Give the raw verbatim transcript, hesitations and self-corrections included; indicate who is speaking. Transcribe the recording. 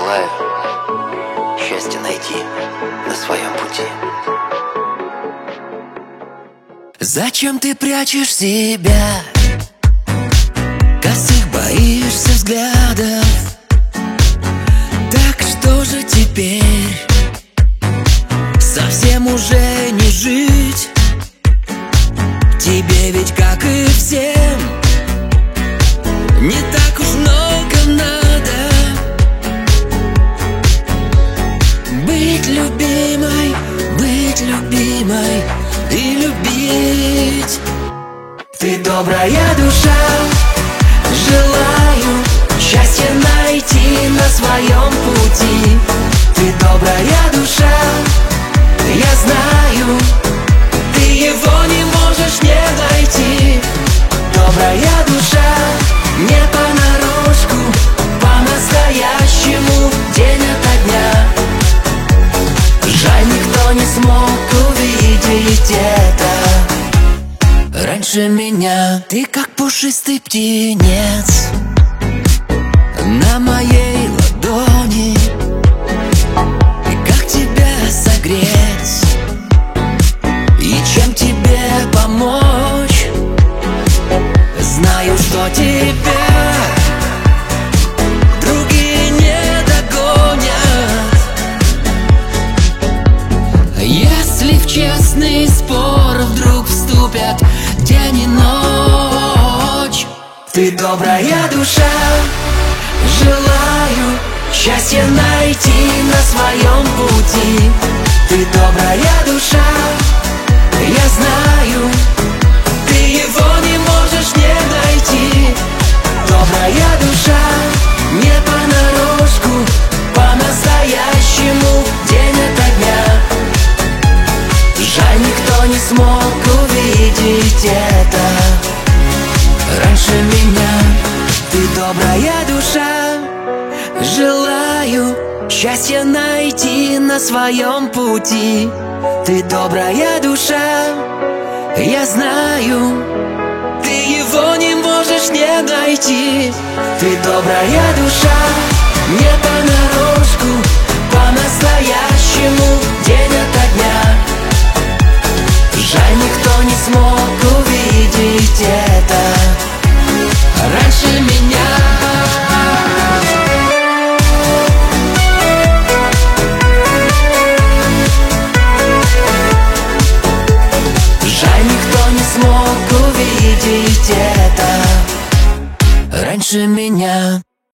Speaker 1: желаю счастья найти на своем пути.
Speaker 2: Зачем ты прячешь себя? Косых боишься взглядов. Так что же теперь? Совсем уже не жить тебе, ведь как и всем не так уж много надо. Быть любимой, быть любимой и любить. Ты добрая душа, желаю счастье найти на своем пути. Ты добрая душа, я знаю, ты его не можешь не найти. Добрая душа, не понарошку, по-настоящему, день ото дня. Жаль, никто не смог увидеть это раньше меня. Ты как пушистый птенец на моей ладони. И как тебя согреть? И чем тебе помочь? Знаю, что тебя другие не догонят. Если в честный спор вдруг вступят день и ночь. Ты добрая душа, желаю счастье найти на своем пути. Ты добрая душа, я знаю, ты его не можешь не найти. Добрая душа, не понарошку, по-настоящему, день ото дня. Жаль, никто не смог увидеть это раньше меня. Ты добрая душа, желаю счастье найти на своем пути. Ты добрая душа, я знаю, ты его не можешь не найти. Ты добрая душа, не понарошку, по-настоящему, день ото дня. Жаль, никто не смог увидеть это раньше меня. Жаль, никто не смог увидеть это раньше меня.